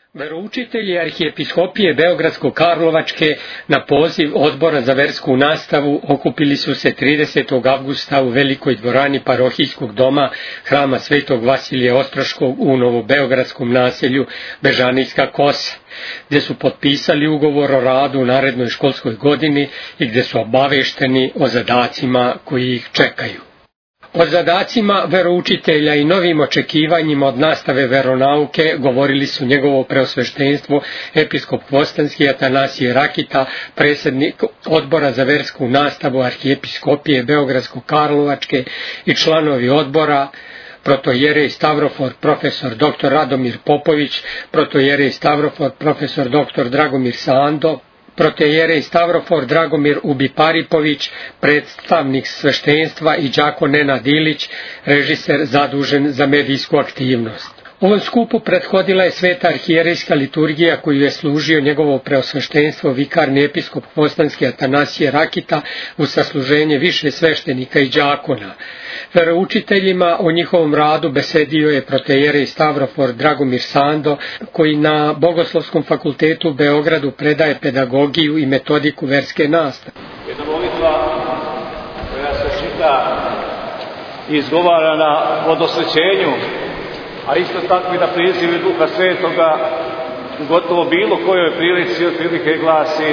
Veroučitelji arhijepiskopije Beogradsko-Karlovačke na poziv Odbora za versku nastavu okupili su se 30. avgusta u velikoj dvorani parohijskog doma Hrama Svetog Vasilija Ostroškog u novobeogradskom naselju Bežanijska Kosa, gdje su potpisali ugovor o radu u narednoj školskoj godini i gdje su obavešteni o zadacima koji ih čekaju. O zadacima veroučitelja i novim očekivanjima od nastave veronauke govorili su njegovo preosveštenstvo episkop Hvostanski Atanasije Rakita, predsjednik Odbora za versku nastavu arhijepiskopije Beogradsko-Karlovačke i članovi odbora, protojerej Stavrofor profesor dr. Radomir Popović, protojerej Stavrofor profesor dr. Dragomir Sando, protojerej Stavrofor Dragomir Ubiparipović, predstavnik sveštenstva i đakon Nenad Ilić, režiser zadužen za medijsku aktivnost. Ovom skupu prethodila je sveta arhijerejska liturgija koju je služio njegovo preosveštenstvo vikarni episkop Hvostanski Atanasije Rakita uz sasluženje više sveštenika i đakona. Veroučiteljima o njihovom radu besedio je protojerej Stavrofor Dragomir Sando, koji na Bogoslovskom fakultetu u Beogradu predaje pedagogiju i metodiku verske nastave. Jedna molitva koja se čita i izgovara na vodosvećenju, a isto tako i na prizivu Duha Svetoga, gotovo bilo kojoj prilici otprilike glasi: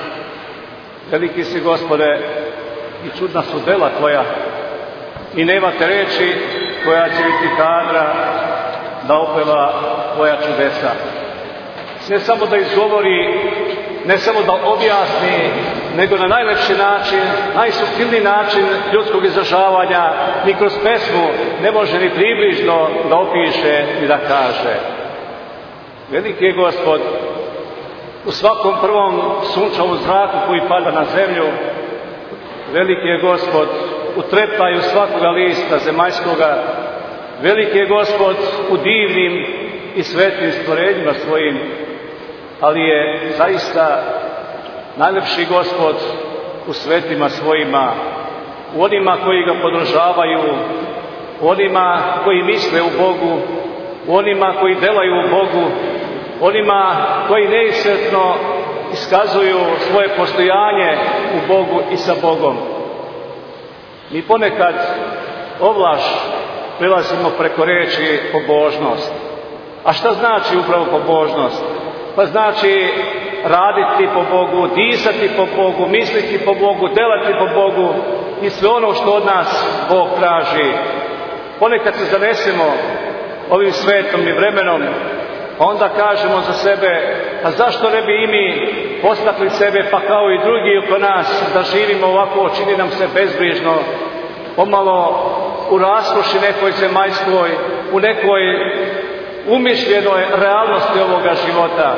veliki si Gospode i čudna su dela tvoja, i nemate reči koja će biti kadra da opeva tvoja čudesa. Ne samo da izgovori, ne samo da objasni, nego na najlepši način, najsuptilniji način ljudskog izražavanja, ni kroz pesmu ne može ni približno da opiše i da kaže. Veliki je Gospod u svakom prvom sunčevom zraku koji pada na zemlju, veliki je Gospod u treptaju svakoga lista zemaljskoga, veliki je Gospod u divnim i svetim stvorenjima svojim, ali je zaista najlepši Gospod u svetima svojima, u onima koji ga podržavaju, u onima koji misle u Bogu, u onima koji delaju u Bogu, onima koji neiscrpno iskazuju svoje postojanje u Bogu i sa Bogom. Mi ponekad ovlaš prelazimo preko reči pobožnost. A šta znači upravo pobožnost? Pa znači raditi po Bogu, disati po Bogu, misliti po Bogu, delati po Bogu i sve ono što od nas Bog traži. Ponekad se zanesemo ovim svetom i vremenom, onda kažemo za sebe: a zašto ne bi i mi postakli sebe, pa kao i drugi oko nas, da živimo ovako, čini nam se bezbrižno, pomalo u raskoši nekoj zemaljskoj, u nekoj umišljenoj realnosti ovoga života.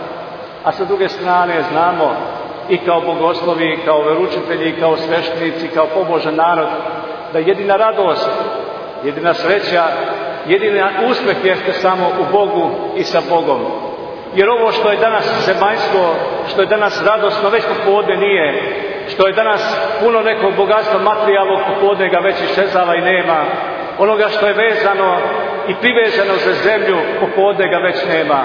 A sa druge strane znamo i kao bogoslovi, kao veroučitelji, kao sveštenici, kao pobožan narod, da jedina radost, jedina sreća, jedini uspeh jeste samo u Bogu i sa Bogom. Jer ovo što je danas zemaljsko, što je danas radosno, već popodne nije. Što je danas puno nekog bogatstva materijalnog, popodne ga već iščezava i nema. Onoga što je vezano i privezano za zemlju, popodne ga već nema.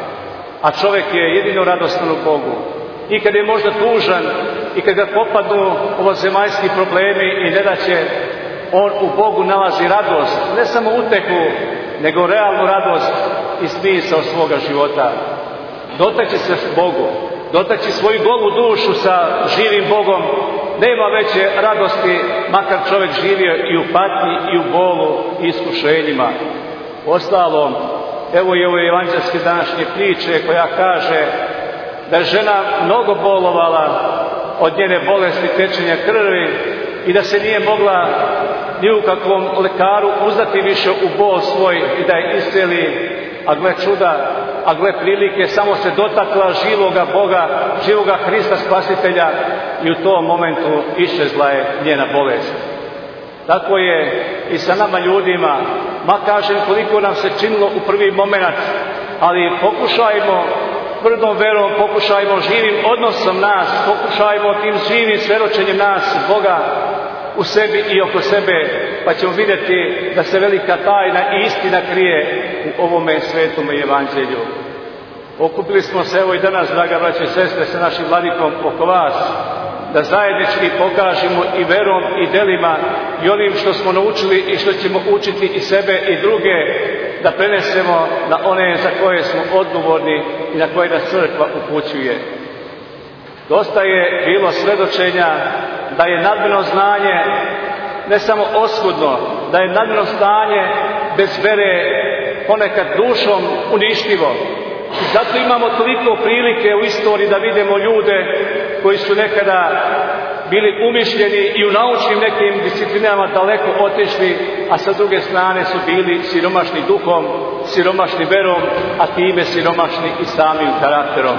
A čovjek je jedino radostan u Bogu. I kad je možda tužan, i kad ga popadnu ovo zemaljski problemi i nedaće, on u Bogu nalazi radost, ne samo utehu, nego realnu radost i smisao svoga života. Dotaći se s Bogu, dotaći svoju golu dušu sa živim Bogom, nema veće radosti, makar čovjek živio i u patnji, i u bolu, i iskušenjima. Ostalom, evo i ove evanđelske današnje priče koja kaže da je žena mnogo bolovala od njene bolesti tečenja krvi i da se nije mogla ni u kakvom lekaru uzdati više u bol svoj i da je isceli, a gle čuda, a gle prilike, samo se dotakla živoga Boga, živoga Hrista Spasitelja i u tom momentu iščezla je njena bolest. Tako je i sa nama ljudima, ma kažem koliko nam se činilo u prvi moment, ali pokušajmo tvrdom verom, pokušajmo živim odnosom nas, pokušajmo tim živim svedočenjem nas, Boga, u sebi i oko sebe, pa ćemo vidjeti da se velika tajna i istina krije u ovome svetome evanđelju. Okupili smo se evo i danas, draga braće i sestre, sa našim vladikom oko vas, da zajednički pokažemo i verom i delima i onim što smo naučili i što ćemo učiti i sebe i druge, da prenesemo na one za koje smo odgovorni i na koje nas crkva upućuje. Dosta je bilo svedočenja da je nadmjerno znanje ne samo oskudno, da je nadmjerno znanje bez vere ponekad dušom uništivo. I zato imamo toliko prilike u istoriji da vidimo ljude koji su nekada bili umišljeni i u naučnim nekim disciplinama daleko otišli, a sa druge strane su bili siromašni duhom, siromašni verom, a time siromašni i samim karakterom.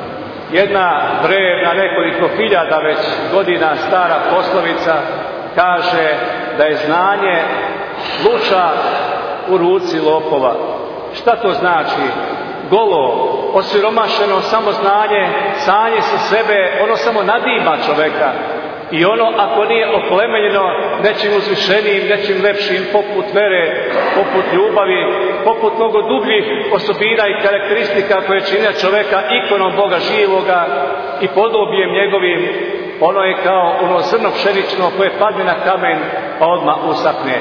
Jedna drevna, nekoliko hiljada već godina stara poslovica kaže da je znanje luča u ruci lopova. Šta to znači? Golo, osiromašeno samo znanje, sanje sa sebe, ono samo nadima čoveka. I ono, ako nije oplemenjeno nečim uzvišenijim, nečim lepšim, poput vere, poput ljubavi, poput mnogo dubljih osobina i karakteristika koje čine čoveka ikonom Boga živoga i podobijem njegovim, ono je kao ono zrno pšenično koje padne na kamen pa odmah usahne.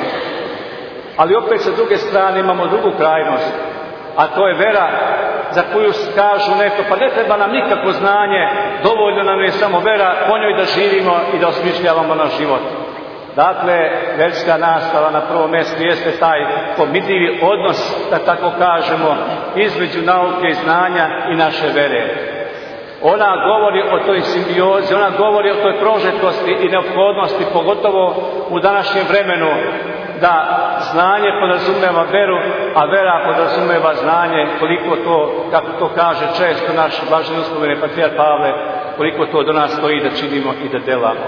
Ali opet sa druge strane imamo drugu krajnost, a to je vera za koju kažu neko, pa ne treba nam nikakvo znanje, dovoljno nam je samo vera, po njoj da živimo i da osmišljavamo naš život. Dakle, verska nastava na prvom mjestu jeste taj pomirljivi odnos, da tako kažemo, između nauke i znanja i naše vere. Ona govori o toj simbiozi, ona govori o toj prožetosti i neophodnosti, pogotovo u današnjem vremenu, da znanje podrazumeva veru, a vera podrazumeva znanje, koliko to, kako to kaže često naš blaženi uspomeni patrijar Pavle, koliko to do nas stoji da činimo i da delamo.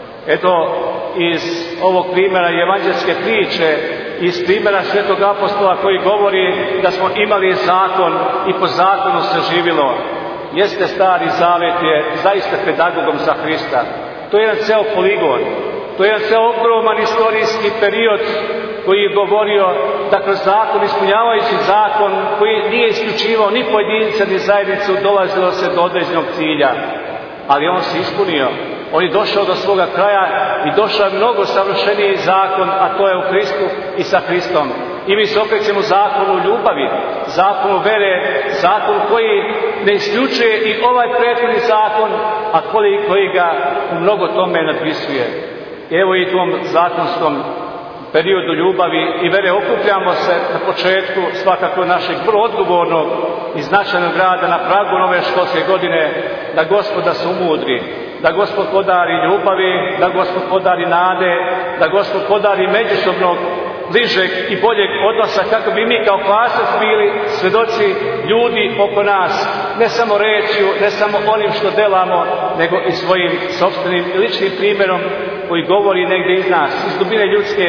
Eto, iz ovog primjera evanđelske priče, iz primjera svetog apostola koji govori da smo imali zakon i po zakonu se živilo, jeste Stari Zavet je zaista pedagogom za Hrista. To je jedan ceo poligon, to je jedan ceo ogroman istorijski period koji je govorio da kroz zakon, ispunjavajući zakon koji nije isključivao ni pojedinca ni zajednicu, dolazilo se do određenog cilja. Ali on se ispunio, on je došao do svoga kraja i došao je mnogo savršeniji zakon, a to je u Hristu i sa Hristom. I mi se okrećemo zakonu ljubavi, zakonu vere, zakon koji ne isključuje i ovaj prethodni zakon, a koji ga u mnogo tome nadpisuje. Evo i u tom zakonskom periodu ljubavi i vere okupljamo se na početku svakako našeg vrlo odgovornog i značajnog rada na pragu nove školske godine, da Gospod nas umudri, da Gospod podari ljubavi, da Gospod podari nade, da Gospod podari međusobnog bližeg i boljeg odnosa, kako bi mi kao kvasac bili svedoci ljudi oko nas, ne samo rečju, ne samo onim što delamo, nego i svojim sopstvenim i ličnim primjerom koji govori negdje iz nas, iz dubine ljudske.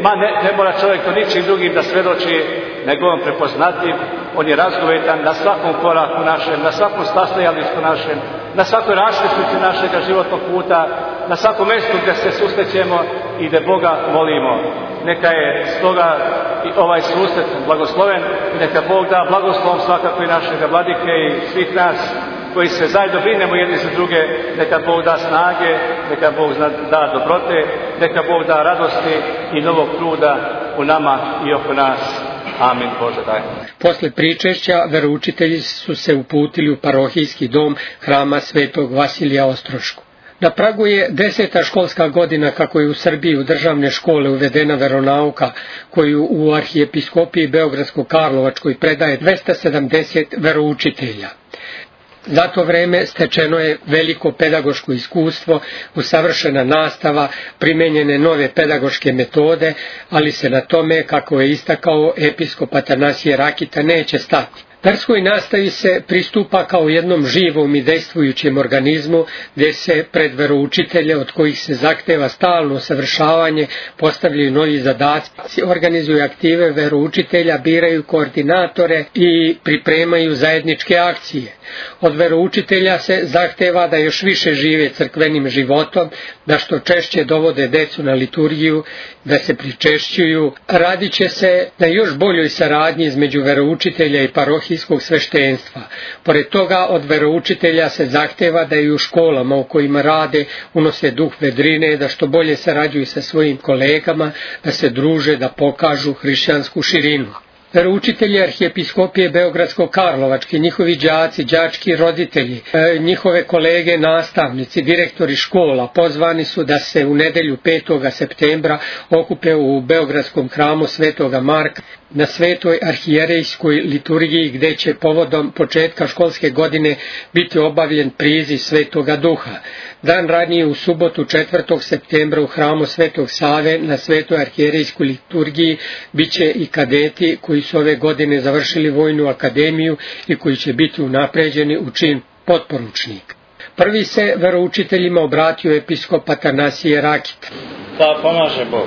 Ne mora čovjek to ničim drugim da svedoči, nego on prepoznatljiv, on je razgovetan na svakom koraku našem, na svakom stastajalištu našem, na svakoj raskrsnici našega životnog puta, na svakom mjestu gdje se susrećemo i gdje Boga molimo. Neka je stoga i ovaj susret blagosloven i neka Bog da blagoslovom svakako i našega vladike i svih nas koji se zajedno brinemo jedni za druge. Neka Bog da snage, neka Bog da dobrote, neka Bog da radosti i novog truda u nama i oko nas. Amin. Bože daj. Posle pričešća veroučitelji su se uputili u parohijski dom hrama Svetog Vasilija Ostrošku. Na pragu je 10. školska godina kako je u Srbiji u državne škole uvedena veronauka, koju u arhijepiskopiji Beogradsko-Karlovačkoj predaje 270 veroučitelja. Za to vreme stečeno je veliko pedagoško iskustvo, usavršena nastava, primenjene nove pedagoške metode, ali se na tome, kako je istakao episkop Atanasije Rakita, neće stati. Verskoj nastavi se pristupa kao jednom živom i dejstvujućem organizmu, gdje se pred veroučitelje, od kojih se zahteva stalno usavršavanje, postavljaju novi zadaci, organizuju aktive veroučitelja, biraju koordinatore i pripremaju zajedničke akcije. Od veroučitelja se zahteva da još više žive crkvenim životom, da što češće dovode decu na liturgiju, da se pričešćuju. Radit će se na još boljoj saradnji između veroučitelja i parohije parohijskog sveštenstva. Pored toga od veroučitelja se zahteva da i u školama u kojima rade unose duh vedrine, da što bolje sarađuju sa svojim kolegama, da se druže, da pokažu hrišćansku širinu. Veroučitelji arhijepiskopije Beogradsko-Karlovačke, njihovi đaci, đački roditelji, njihove kolege, nastavnici, direktori škola pozvani su da se u nedelju 5. septembra okupe u Beogradskom hramu Svetoga Marka na svetoj arhijerejskoj liturgiji, gde će povodom početka školske godine biti obavljen priziv Svetoga Duha. Dan ranije u subotu 4. septembra u hramu Svetog Save na svetoj arhijerejskoj liturgiji bit će i kadeti koji su ove godine završili vojnu akademiju i koji će biti unapređeni u čin potporučnik. Prvi se veroučiteljima obratio episkop Atanasije Rakita. Da pomaže Bog.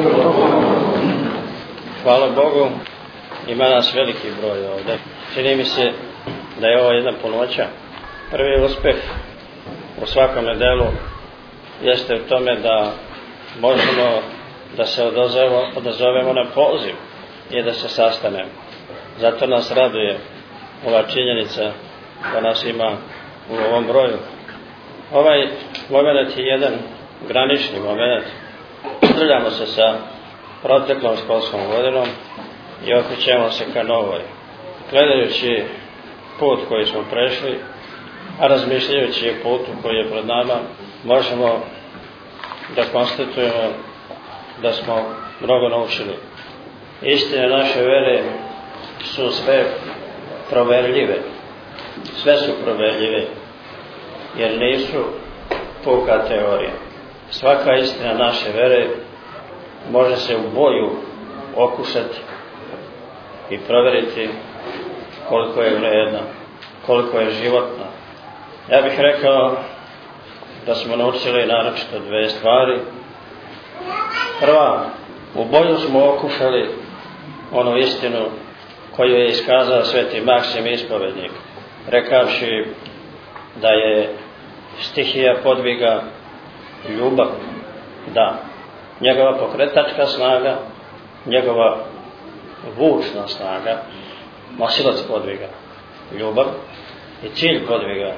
Hvala Bogu, ima nas veliki broj ovdje. Čini mi se da je ovo jedna punoća. Prvi uspeh u svakom delu jeste u tome da možemo da se odazovemo na poziv i da se sastanemo. Zato nas raduje ova činjenica da nas ima u ovom broju. Ovaj moment je jedan granični moment. Pozdravljamo se sa proteklom školskom godinom i okrećemo se ka novoj. Gledajući put koji smo prešli, a razmišljajući o putu koji je pred nama, možemo da konstatujemo da smo mnogo naučili. Istine naše vere su sve proverljive. Sve su proverljive, jer nisu puka teorija. Svaka istina naše vere može se u boju okušati i provjeriti koliko je vrijedna, koliko je životna. Ja bih rekao da smo naučili naročito dve stvari. Prva, u boju smo okušali onu istinu koju je iskazao sveti Maksim Ispovednik, rekavši da je stihija podviga ljubav, da njegova pokretačka snaga, njegova vučna snaga, nosilac podviga ljubav i cilj podviga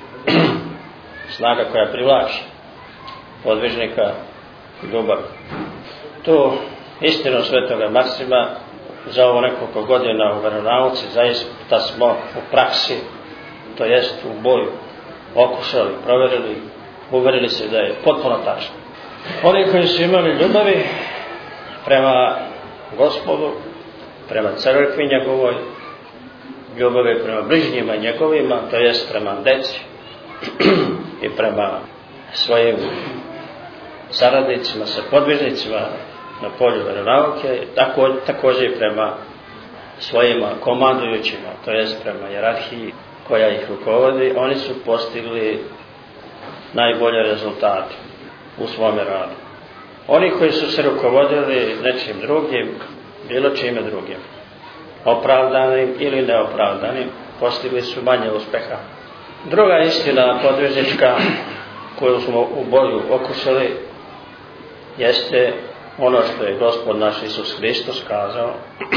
snaga koja privlači podvižnika ljubav. Tu istinu svetoga Maksima za ovo nekoliko godina u veronauci zaista smo u praksi, to jest u boju, okušali, provjerili, uverili se da je potpuno tačno. Oni koji su imali ljubavi prema Gospodu, prema crkvi njegovoj, ljubavi prema bližnjima njegovima, to jest prema deci i prema svojim saradnicima, sa podvižnicima na polju veronauke, također i prema svojima komandujućima, to jest prema hijerarhiji koja ih rukovodi, oni su postigli najbolje rezultate u svome radu. Oni koji su se rukovodili nečim drugim, bilo čime drugim, opravdanim ili neopravdanim, postigli su manje uspeha. Druga istina podvižnička koju smo u boju okušali jeste ono što je Gospod naš Isus Hristos kazao: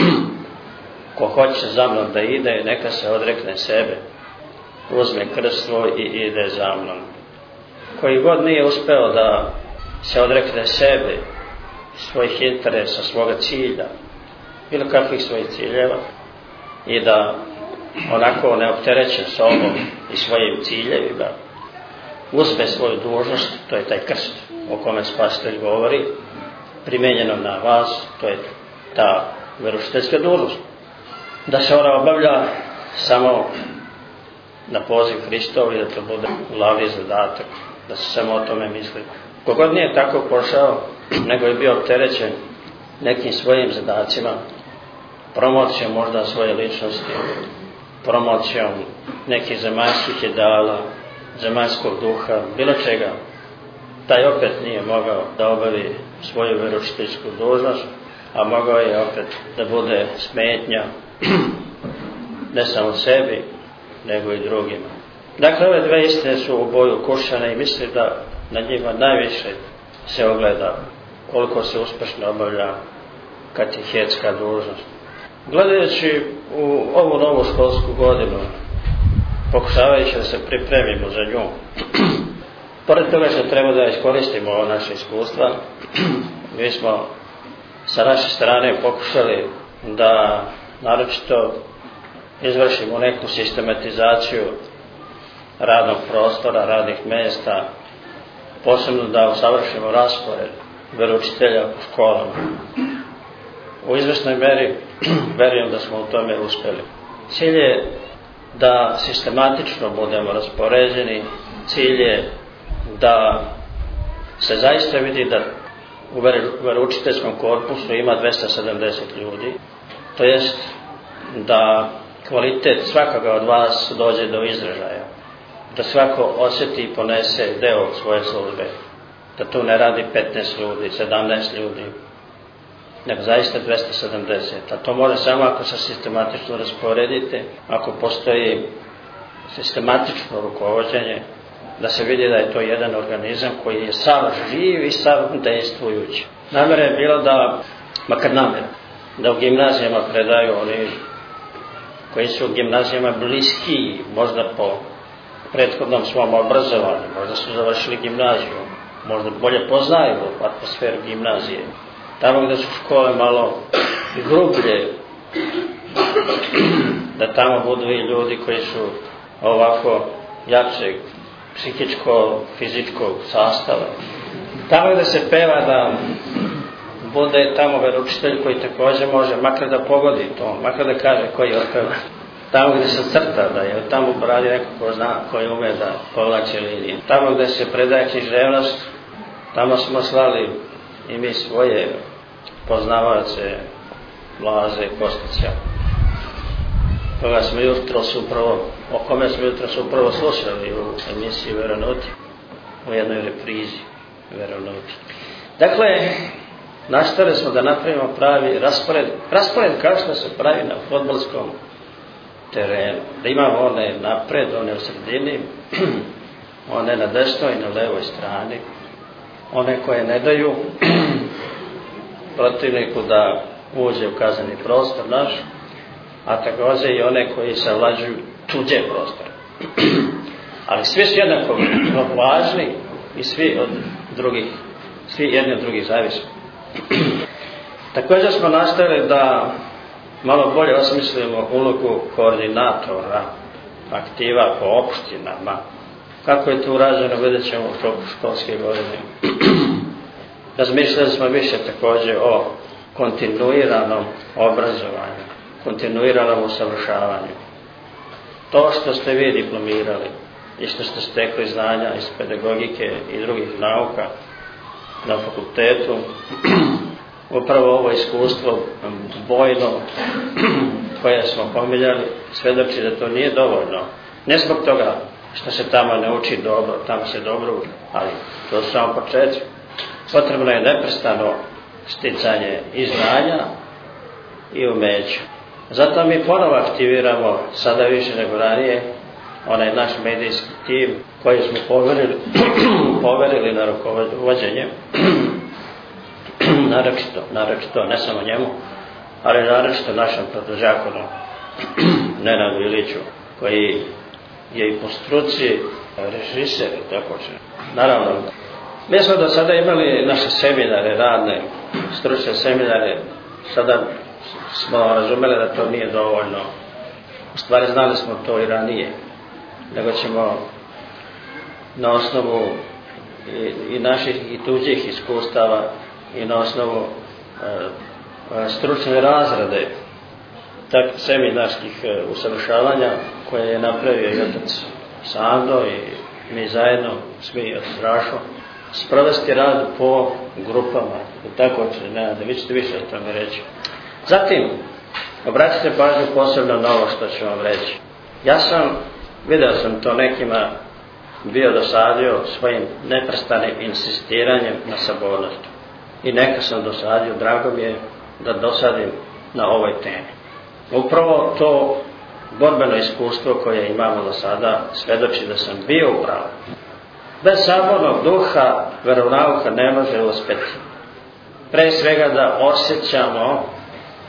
ko hoće za mnom da ide, neka se odrekne sebe, uzme krst svoj i ide za mnom. Koji god nije uspeo da se odrekne sebe, svojih interesa, svoga cilja, bilo kakvih svojih ciljeva, i da onako neopterećen sobom i svojim ciljevima uzme svoju dužnost, to je taj krst o kome Spasitelj govori, primijenjeno na vas, to je ta veroučiteljska dužnost. Da se ona obavlja samo na poziv Hristov i da to bude glavni zadatak, da se samo o tome misli. Kogod nije tako pošao, nego je bio opterećen nekim svojim zadacima, promocijom možda svoje ličnosti, promocijom nekih zemaljskih ideala, zemaljskog duha, bilo čega, taj opet nije mogao da obavi svoju veroučiteljsku dužnost, a mogao je opet da bude smetnja ne samo sebi, nego i drugima. Dakle, ove dve istine su u boju kušane i mislim da na njima najviše se ogleda koliko se uspešno obavlja katehetska dužnost. Gledajući u ovu novu školsku godinu, pokušavajući da se pripremimo za nju, pored toga što treba da iskoristimo ovo naše iskustva, mi smo sa naše strane pokušali da naročito izvršimo neku sistematizaciju radnog prostora, radnih mjesta, posebno da usavršimo raspored veroučitelja u školama. U izvesnoj meri verujem da smo u tome uspjeli. Cilj je da sistematično budemo raspoređeni, cilj je da se zaista vidi da u veroučiteljskom korpusu ima 270 ljudi, to jest da kvalitet svakoga od vas dođe do izražaja, da svako osjeti i ponese deo svoje službe, da tu ne radi 15 ljudi, 17 ljudi, nego zaista 270, a to može samo ako se sistematično rasporedite, ako postoji sistematično rukovođenje, da se vidi da je to jedan organizam koji je sav živ i sav dejstvujući. Namjera je bila da, makar namjera, da u gimnazijama predaju oni koji su u gimnazijama bliski, možda po prethodnom svom obrazovanju, možda su završili gimnaziju, možda bolje poznaju atmosferu gimnazije. Tamo gdje su škole malo grublje, da tamo budu i ljudi koji su ovako jačeg psihičko-fizičkog sastava. Tamo gdje se peva da bude tamo veroučitelj koji također može, makar da pogodi to, makar da kaže koji otpeva. Tamo gdje se crta, da je tamo radi neko ko zna, koji ume da povlači linije. Tamo gdje se predaje književnost, tamo smo slali i mi svoje poznavaoce Blaze Kostića. Koga smo jutros upravo, o kome smo jutros upravo slušali u emisiji Veronauti, u jednoj reprizi Veronauti. Dakle, nastavili smo da napravimo pravi raspored kao što se pravi na fudbalskom terenu. Da imamo one napred, one u sredini, one na desnoj i na levoj strani, one koje ne daju protivniku da uđe u kazneni prostor naš, a također i one koji savlađuju tuđe prostore. Ali svi su jednako važni i svi jedni od drugih zavisni. Također smo nastavili da malo bolje osmislimo ulogu koordinatora aktiva po opštinama. Kako je to urađeno, vidjet ćemo u toku školske godine. Razmišljali smo više također o kontinuiranom obrazovanju, kontinuiranom usavršavanju. To što ste vi diplomirali i što ste stekli znanja iz pedagogike i drugih nauka na fakultetu, upravo ovo iskustvo bojno koje smo pominjali svedoči da to nije dovoljno. Ne zbog toga što se tamo ne uči dobro, tamo se dobro uči, ali to su samo početci. Potrebno je neprestano sticanje i znanja i umeća. Zato mi ponovo aktiviramo, sada više nego ranije, onaj naš medijski tim koji smo poverili na rukovođenje, naročito, ne samo njemu, ali naročito našem produžakonu Nenadu Iliću, koji je i po struci režiser i tako će. Naravno, mi smo do sada imali naše seminare, radne, stručne seminare, sada smo razumeli da to nije dovoljno. U stvari znali smo to i ranije, nego ćemo na osnovu i naših i tuđih iskustava i na osnovu stručne razrade tak seminarskih usavršavanja koje je napravio i otac Sando i mi zajedno, svi od Strašo, sprovesti rad po grupama i tako će, da vi ćete više o tome reći. Zatim, obratite pažnju posebno na ovo što ću vam reći. Video sam to nekima bio dosadio svojim neprestanim insistiranjem na sabornosti. I neka sam dosadio, drago mi je da dosadim na ovoj temi. Upravo to borbeno iskustvo koje imamo do sada svedoči da sam bio u pravu. Bez sabornog duha veronauka ne može uspjeti. Pre svega da osjećamo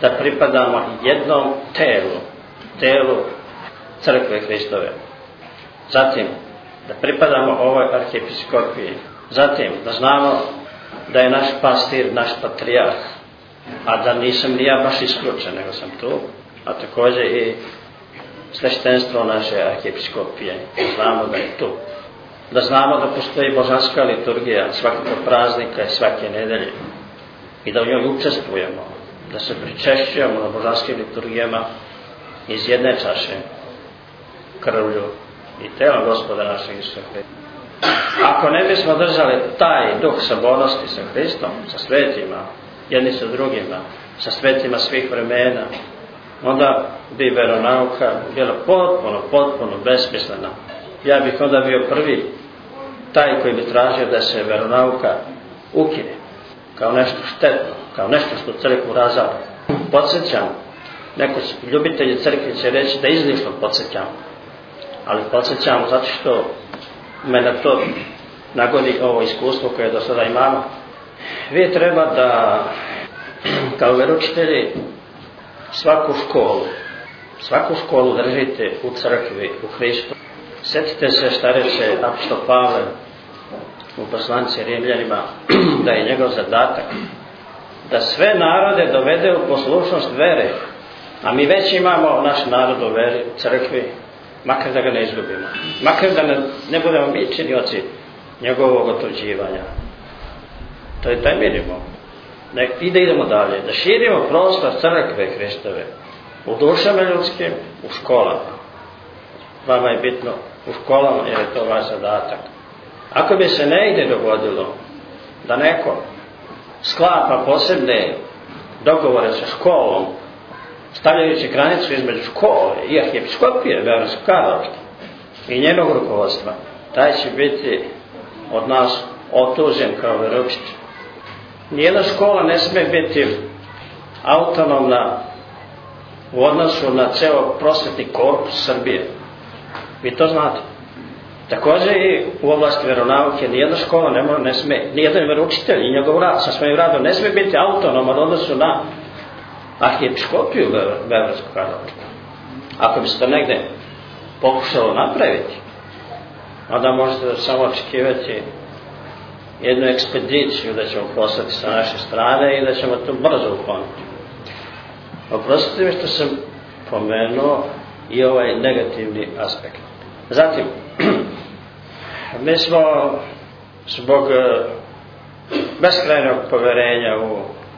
da pripadamo jednom telu crkve Hristove. Zatim, da pripadamo ovoj arhiepiskopiji. Zatim, da znamo da je naš pastir, naš patrijarh, a da nisam ni ja baš isključen, nego sam tu, a također i sveštenstvo naše arhiepiskopije. Znamo da je tu. Da znamo da postoji božanska liturgija svakog praznika i svake nedelje i da u njoj učestvujemo, da se pričešćujemo na božanskim liturgijama iz jedne čaše krvlju i telom Gospoda našeg Isusa Hrista. Ako ne bismo držali taj duh sabornosti sa Hristom, sa svetima, jedni sa drugima, sa svetima svih vremena, onda bi veronauka bila potpuno besmislena. Ja bih onda bio prvi taj koji bi tražio da se veronauka ukine kao nešto štetno, kao nešto što crkvu razara. Podsjećam, neko ljubitelji crkve će reći da izlično podsjećam, ali podsjećam zato što me na to nagodi ovo iskustvo koje do sada imamo. Vi treba da kao veroučitelji svaku školu držite u crkvi, u Hristu. Sjetite se šta reče apostol Pavle u poslanici Rimljanima, da je njegov zadatak da sve narode dovede u poslušnost vere, a mi već imamo naš narod u veri, u crkvi, makar da ga ne izgubimo, makar da ne budemo mi činioci njegovog otuđivanja. To je taj minimum. I da idemo dalje, da širimo prostor crkve Hristove u dušama ljudskim, u školama. Vama je bitno u školama jer je to vaš zadatak. Ako bi se negdje dogodilo da neko sklapa posebne dogovore sa školom, stavljajući granicu između škole i arhiepiskopije Beogradsko-Karlovačke i njenog rukovodstva, taj će biti od nas otužen kao veroučitelj. Nijedna škola ne smije biti autonomna u odnosu na ceo prosvetni korpus Srbije. Vi to znate. Također i u oblasti veronauke nijedna škola ne smije, nijedan veroučitelj i njegov rad sa svojim radom ne smije biti autonoman u odnosu na arhiepiskopiju Beogradsko-Karlovačku. Ako bi se to negde pokušalo napraviti, onda možete samo očekivati jednu ekspediciju da ćemo poslati sa naše strane i da ćemo to brzo ukloniti. Oprostite mi što sam pomenuo i ovaj negativni aspekt. Zatim, mi smo zbog beskrajnog poverenja u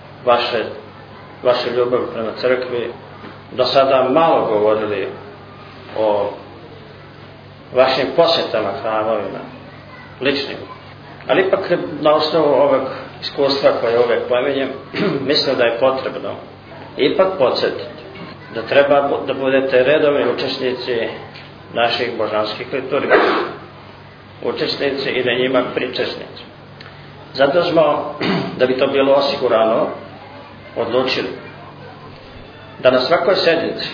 vaše ljubav prema crkvi do sada malo govorili o vašim posjetama hramovima, ličnim. Ali ipak na osnovu ovog iskustva koje uvek pominjem, mislim da je potrebno ipak podsjetiti da treba da budete redovni učesnici naših božanskih liturgija, učesnici i da njima pričesnici. Zato smo, da bi to bilo osigurano, odlučili da na svakoj sednici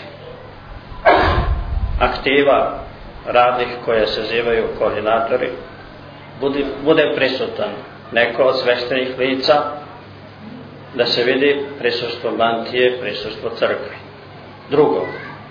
aktiva radnih koje se zivaju koordinatori bude prisutan neko od sveštenih lica, da se vidi prisustvo mantije, prisustvo crkve. Drugo,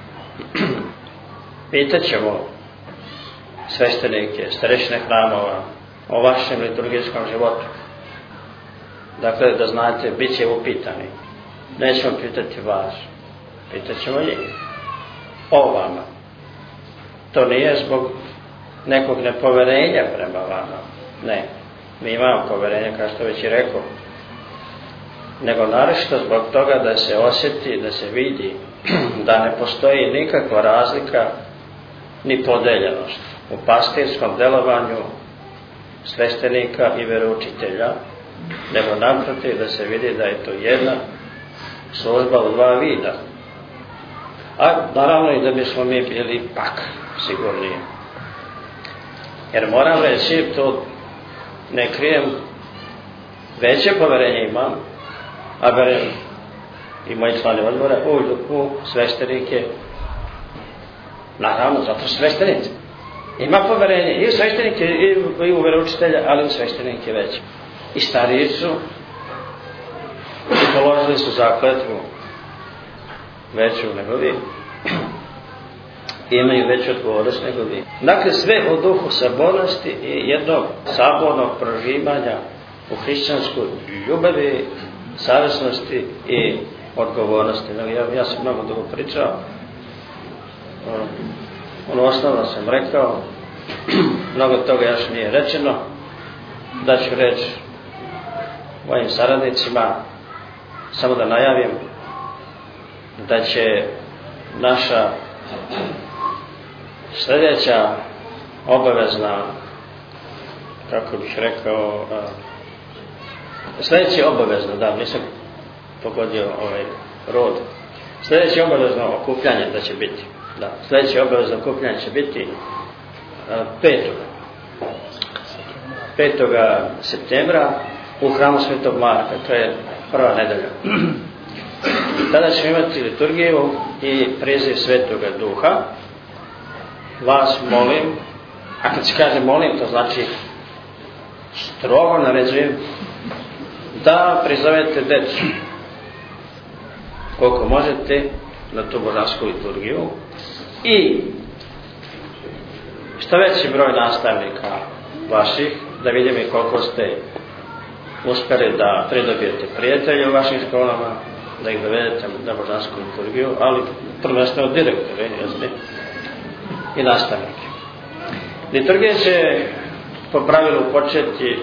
pitat ćemo sveštenike, starešine hramova o vašem liturgijskom životu. Dakle, da znate, bit će upitani. Nećemo pitati vas, pitat ćemo njih o vama. To nije zbog nekog nepoverenja prema vama. Ne, mi imamo poverenje, kao što već i rekao, nego naročito zbog toga da se osjeti, da se vidi da ne postoji nikakva razlika ni podeljenost u pastirskom delovanju sveštenika i veroučitelja, nego naprotiv da se vidi da je to jedna služba u dva vida. A naravno i da bismo mi bili pak sigurniji. Jer moram reći, to ne krijem, veće poverenje imam, a verujem i moji članovi odbora u sveštenike, naravno zato sveštenici. Ima poverenje i u sveštenike i u veroučitelja, ali u sveštenike veće. I stariji su i položili su zakletvu veću nego vi, imaju veću odgovornost nego vi. Dakle, sve u duhu sabornosti i jednog sabornog proživanja u hrišćanskoj ljubavi, savjesnosti i odgovornosti. Ja sam mnogo dugo pričao, osnovno sam rekao, mnogo toga još nije rečeno, da ću reći mojim saradnicima, samo da najavim da će naša sljedeća obavezna, kako bih rekao, sljedeće obavezno, da, nisam pogodio ovaj rod, sljedeće obavezno okupljanje da će biti, da, sljedeće obavezno okupljanje će biti 5. septembra u hramu Svetog Marka, to je prva nedelja. Tada ćemo imati liturgiju i priziv Svetoga Duha. Vas molim, a kad se kaže molim, to znači strogo naređujem da prizovete decu koliko možete na tu božansku liturgiju i što veći broj nastavnika vaših, da vidim i koliko ste uspjeli da pridobijete prijatelje u vašim školama, da ih dovedete na božansku liturgiju, ali prvenstveno direktore, jasne, i nastavnike. Liturgija će po pravilu početi,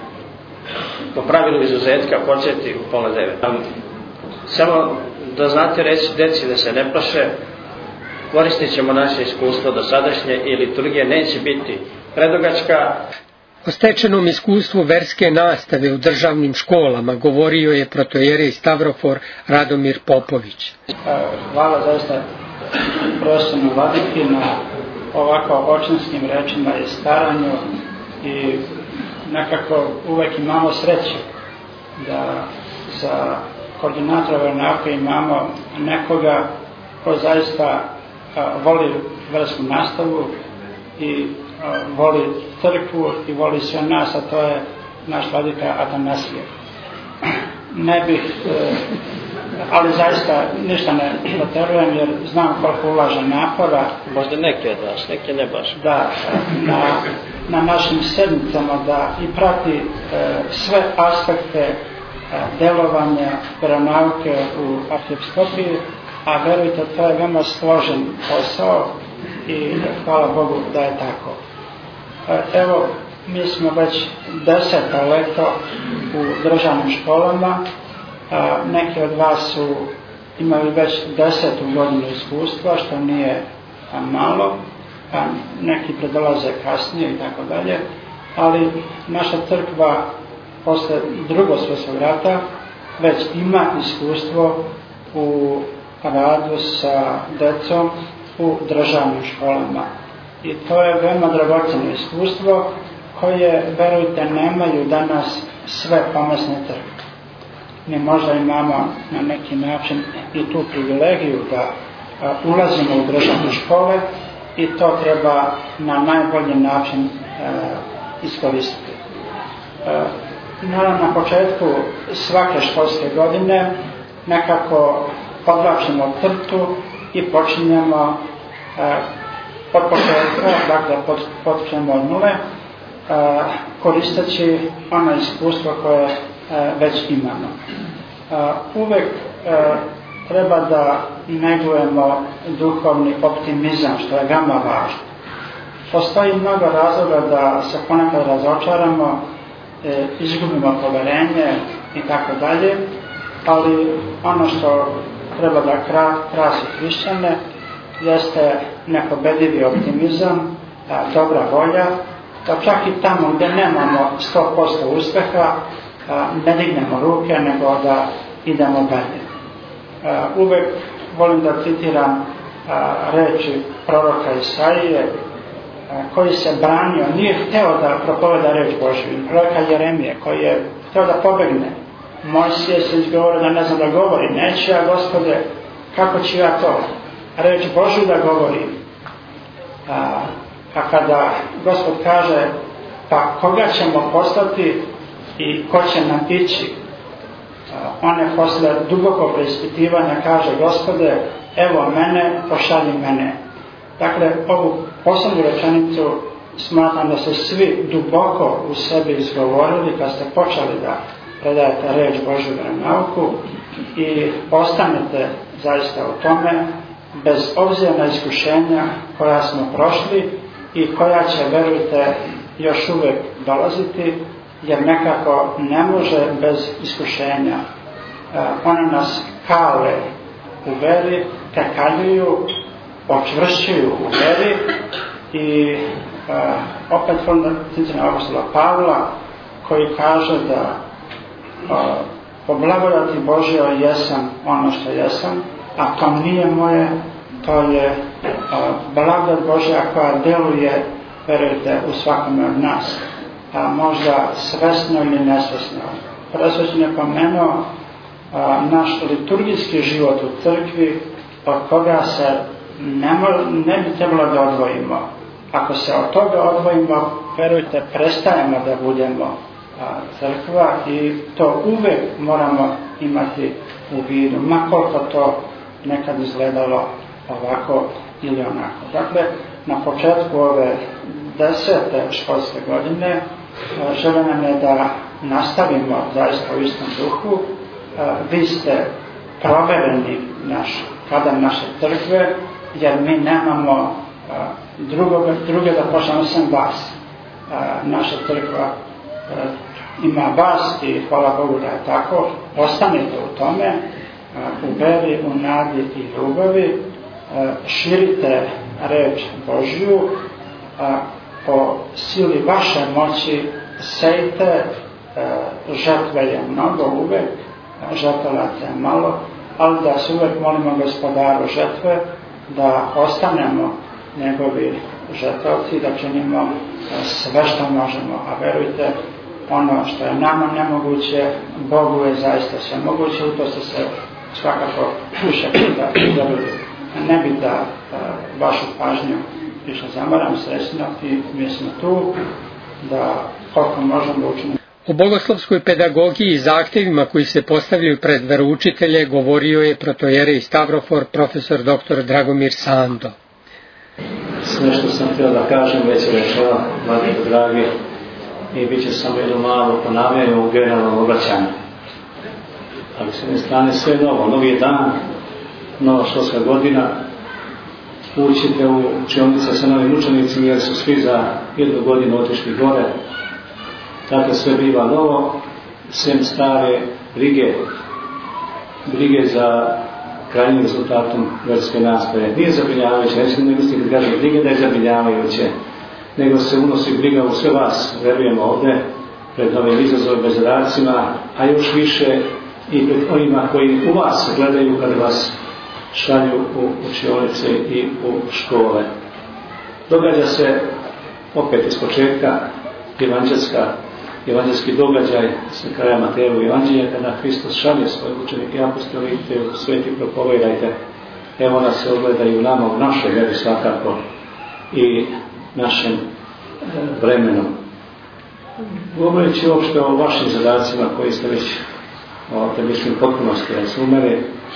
po pravilu izuzetka početi u 8:30. Samo da znate reći deci da se ne plaše, koristit ćemo naše iskustvo dosadašnje i liturgija neće biti predugačka. O stečenom iskustvu verske nastave u državnim školama govorio je protoijerej Stavrofor Radomir Popović. Hvala zaista profesoru Vladiki na ovako očinskim rečima i staranju i nekako uvek imamo sreće da za koordinatora veronauke imamo nekoga ko zaista voli versku nastavu i voli crkvu i voli sve nas, a to je naš vladika Atanasije. Ne bih, ali zaista ništa ne preterujem jer znam koliko ulaže napora. Možda neki od vas, neki ne baš. Da, na našim sedmicama da i prati sve aspekte delovanja veronauke u arhiepiskopiji, a verujte, to je veoma složen posao i hvala Bogu da je tako. Evo, mi smo već 10. leto u državnim školama, neki od vas su imali već 10. godinu iskustva, što nije malo, neki predolaze kasnije i tako dalje, ali naša crkva posle Drugog svjetskog rata već ima iskustvo u radu sa decom u državnim školama. I to je veoma dragoceno iskustvo koje, verujte, nemaju danas sve pomesne crkve. Mi možda imamo na neki način i tu privilegiju da ulazimo u državne škole i to treba na najbolji način iskoristiti. Na početku svake školske godine nekako podvlačimo crtu i počinjemo od početka, dakle počinjemo od nule, koristeći ono iskustvo koje već imamo. Uvek treba da negujemo duhovni optimizam, što je veoma važno. Postoji mnogo razloga da se ponekad razočaramo, izgubimo poverenje i tako dalje, ali ono što treba da krasi hrišćane jeste nepobedivi optimizam, dobra volja, da čak i tamo gdje nemamo 100% uspeha ne dignemo ruke, nego da idemo dalje. Uvek volim da citiram reči proroka Isaije, koji se branio, nije hteo da propoveda reč Božju, proroka Jeremije, koji je hteo da pobegne. Mojsije se izgovorio da ne zna da govori, neću ja, Gospode, kako ću ja to reč Božju da govorim? A kada Gospod kaže, pa koga ćemo poslati i ko će nam ići? on je posle duboko preispitivanja kaže: Gospode, evo mene, pošalji mene. Dakle, ovu poslednju rečenicu smatram da se svi duboko u sebi izgovorili kad ste počeli da predajete reč Božju veronauku i ostanete zaista u tome, bez obzira na iskušenja koja smo prošli i koja će, verujte, još uvek dolaziti, jer nekako ne može bez iskušenja. One nas kale u veri, tekaljuju, očvršćuju u veri i opet citiramo apostola Pavla koji kaže da po blagodati Božjoj jesam ono što jesam, a to nije moje, to je blagodat Božja koja deluje, verujte, u svakome od nas, a možda svesno ili nesvesno. Presvećen je pomenuo naš liturgijski život u crkvi, od koga se ne bi trebalo da odvojimo. Ako se od toga odvojimo, verujte, prestajemo da budemo crkva i to uvek moramo imati u vidu, ma koliko to nekad izgledalo ovako ili onako. Dakle, na početku ove 10. školske godine želim nam je da nastavimo zaista u istom duhu. Vi ste provereni kadar naše crkve, jer mi nemamo druge da počnemo sem vas. Naša crkva ima vas i hvala Bogu da je tako. Ostanite u tome, u veri, u nadi i ljubavi. Širite reč Božju, po sili vaše moći sejte. Žrtve je mnogo uvek, žrtvovate je malo, ali da se uvek molimo Gospodaru žrtve, da ostanemo njegovi žrtvovci, da činimo sve što možemo, a verujte, ono što je nama nemoguće, Bogu je zaista sve moguće, u to ste se svakako više puta izgledali. Ne bi da vašu pažnju više zamaram srećno i mi smo tu da koliko možemo učiniti. O bogoslovskoj pedagogiji i zahtevima koji se postavljaju pred veroučitelje govorio je protojerej Stavrofor, profesor dr. Dragomir Sando. Sve što sam htio da kažem već je rečeno, vladite dragi, i bit će samo jedno malo ponavljanje u generalnom obraćanju. Ali s jedne strane sve novo, novi je dan, nova školska godina, učite u učionice sa novim učenicima jer su svi za jednu godinu otišli gore. Dakle, sve biva novo, sem stare brige za krajnjim rezultatom verske nastave. Nije zabrinjavajuće, nećete ne misliti kad kažem brige da je zabrinjavajuće, nego se unosi briga u sve vas, verujemo ovde, pred novim izazovima i zadacima, a još više i pred onima koji u vas gledaju kada vas šalju u učionice i u škole. Događa se opet iz početka evanđelski događaj sa kraja Matejevog evanđelja, kada Hristos šalje svoje učenike i apostole, idite u svet i propovedajte. Evo nas se ogledaju nama u našoj veri svakako i našem vremenom. Govoreći uopšte o vašim zadacima koji ste već ovdje mislim potpunosti razumeli,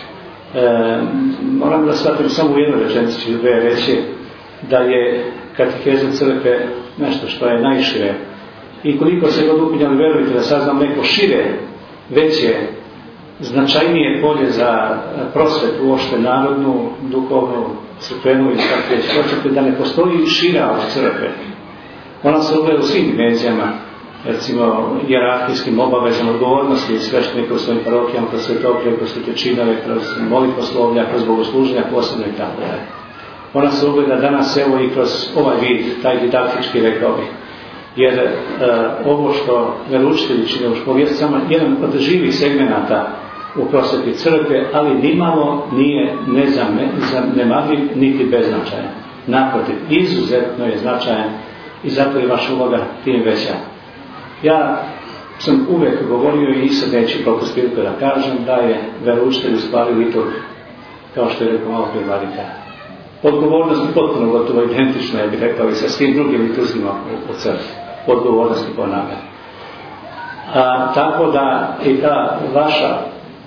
moram da shvatim samo u jednu rečenicu ću dve reći da je kateheza crkve nešto što je najšire. I koliko se god upinjali, verujte da saznam neko šire, veće, značajnije polje za prosvetu, uopšte narodnu, duhovnu, crkvenu i tako već hoćete, da ne postoji šira od crkve. Ona se ogleda u svim dimenzijama, recimo hijerarhijskim obavezama, odgovornosti sveštenika u svojim parokijama, kroz svetokrije, kroz svetečinove, kroz molitvoslovlja, kroz bogosluženja posebno i tako dalje. Ona se ogleda danas evo i kroz ovaj vid, taj didaktički rekao bih. Jer ovo što veroučitelji čine u školi je samo jedan od živih segmenata u prosveti crkve, ali nimalo nije nezanemarljiv niti beznačajan. Naprotiv, izuzetno je značajan i zato je vaša uloga tim veća. Ja sam uvek govorio i sad neću koliko stilike da kažem da je veroučitelj u stvari liturg, kao što je rekao malo prije Vladika. Odgovornost je potpuno gotovo identična, ja bih rekao, i sa svim drugim liturzima u crkvi. Odgovornosti ponavljam. Tako da i ta vaša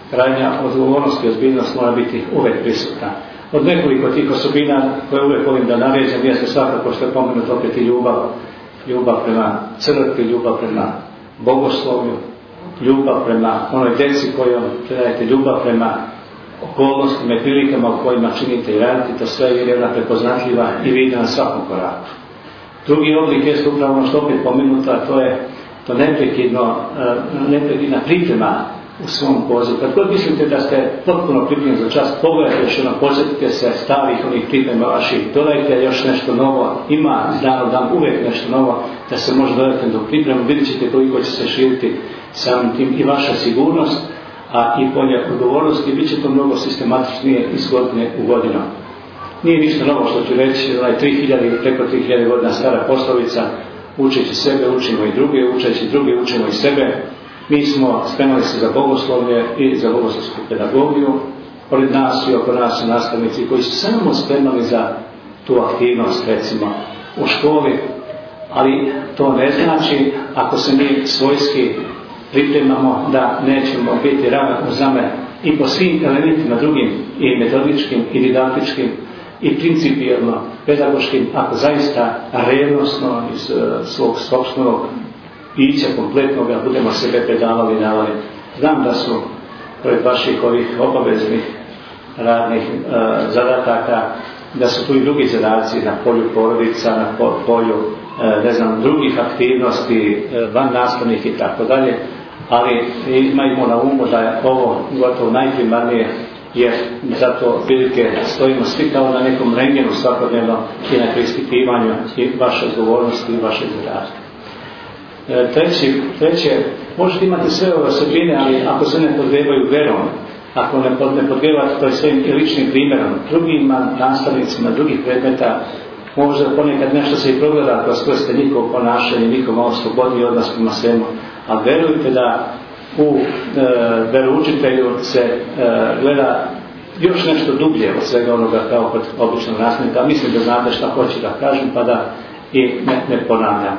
krajnja odgovornost i ozbiljnost mora biti uvijek prisutna. Od nekoliko tih osobina koje uvijek volim da navežem jeste svakako što je pomenuto opet i ljubav prema crkvi, ljubav prema bogoslovlju, ljubav prema onoj djeci kojom predajete, ljubav prema okolnostima i prilikama u kojima činite i radite, to sve jer je ona prepoznatljiva i vidna na svakom koraku. Drugi oblik je upravo ono što opet pomenuto, a to je to neprekidna priprema u svom pozivu. Kad god mislite da ste potpuno pripremljeni za čas, pogledajte još podsjetite se starih onih priprema vaših, dodajte još nešto novo, ima iz dana u dan uvijek nešto novo da se može dodati do pripremu, vidjet ćete koliko će se širiti samim tim i vaša sigurnost, a i polje odgovornosti, bit će to mnogo sistematičnije iz godine u godinu. Nije ništa novo što ću reći, 3000 ili preko 3000 godina stara poslovica, učeći sebe učimo i druge, učeći druge učimo i sebe. Mi smo spremali se za bogoslovlje i za bogoslovsku pedagogiju, pored nas i oko nas su nastavnici koji su samo spremali za tu aktivnost, recimo u školi, ali to ne znači ako se mi svojski pripremamo da nećemo biti ravno zame i po svim elementima drugim i metodičkim i didaktičkim i principijelno pedagoškim, ako zaista revnosno iz svog sopstvenog bića kompletnog budemo sebe predavali i davali. Znam da su pored vaših ovih obaveznih radnih zadataka, da su tu i drugi zadaci na polju porodica, na polju drugih aktivnosti, van nastavnih i tako dalje, ali imajmo na umu da je ovo gotovo najprimarnije, jer zato prilike stojimo svi kao na nekom rengenu svakodnevno i na preispitivanju i vaše odgovornosti i vaše zadatka. Treće, možete imati sve ove osobine, ali ako se ne podgrebaju verom, ako ne podgrebate to svojim ličnim primjerom, drugima nastavnicima, drugih predmeta, možda ponekad nešto se i progleda kroz prste njihovo ponašanje, njihovo malo slobodi odnos prema svemu, a verujte da u veroučitelju se gleda još nešto dublje od svega onoga kao kod običnog nastavnika. Mislim da znate šta hoću da kažem, pa da i ne ponavljam.